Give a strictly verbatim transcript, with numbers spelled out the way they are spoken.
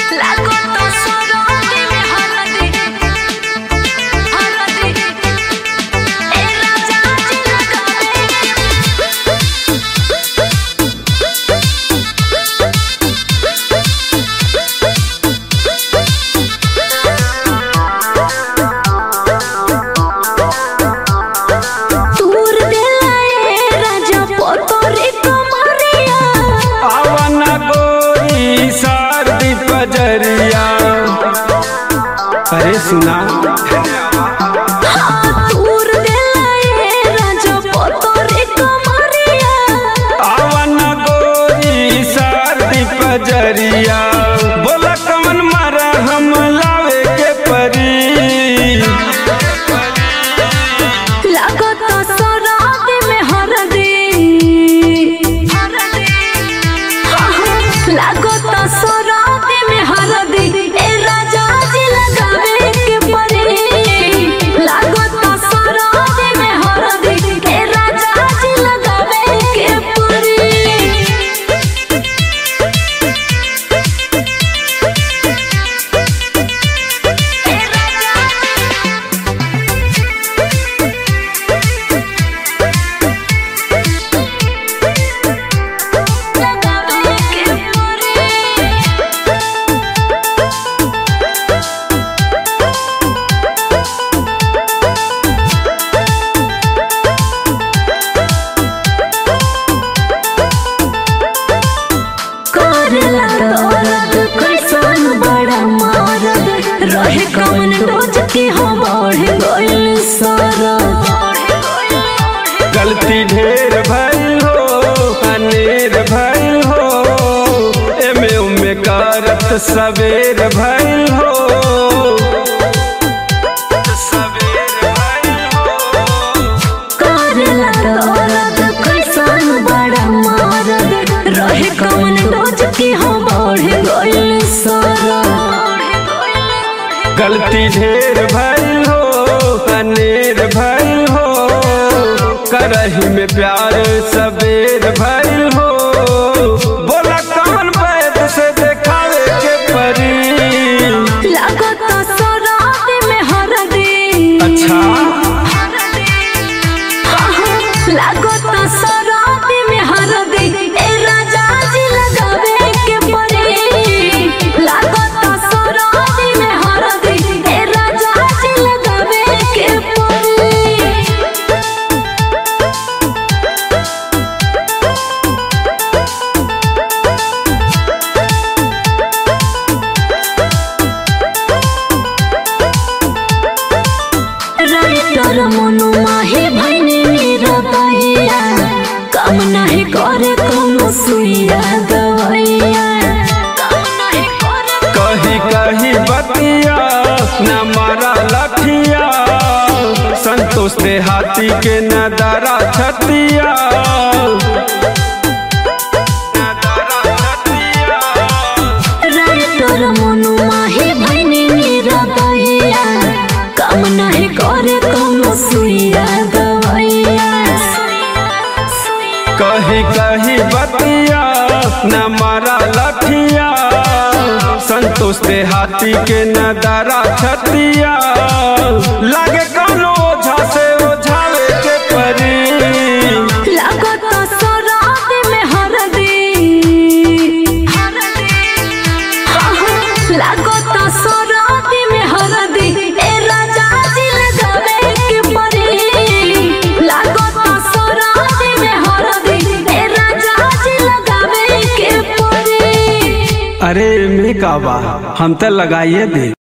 अरे सुना जरिया बोला कौन मारा हम लावे के परी लागो तो सराब में हरदी लागो तो सराब में हरदी ए राजा जी लगावे के परी लागो तो सराब में हरदी ए राजा जी लगावे के परी रहे कौन रोज के हो बढ़ गइल सारा गलती ढेर भइल हो अनेर भइल हो एमे उमे करत सवेर भइल हो करला दर्द कैसन बड़ा मारद रहे कौन रोज के हो बढ़ गइल सारा गलती ढेर भइल हो अनेर भइल हो करही में प्यार सबेर भइल हो बोला कौन बैद से देखावे के परी लागो तो सराब में हरदी अच्छा लागो तो सराब में हरदी ए राजा जी लगावे के परी लागो तो सराब में हरदी ए राजा जी लगावे के परी राइटर मनु माहे भैनी मेरा बहिया काम नहीं करे कोनो सुइया दवाइया कही कही बतिया न मारा लठिया संतोष दे हाथी के न दरा छतिया राइटर मनु माहे भैनी मेरा बहिया काम नहीं करे कोनो सुइया दवाइया कही कही बतिया न मारा लठिया संतोष दे हाथी के न दरा छतिया लागे कौनो ओझा से ओझावे के परी लागो तो सराब में हरदी लागो तो सराब में हरदी ए राजा जी लगावे के परी लागो तो सराब में हरदी ए राजा जी लगावे के परी अरे में का बा हम तो लगाइए दे।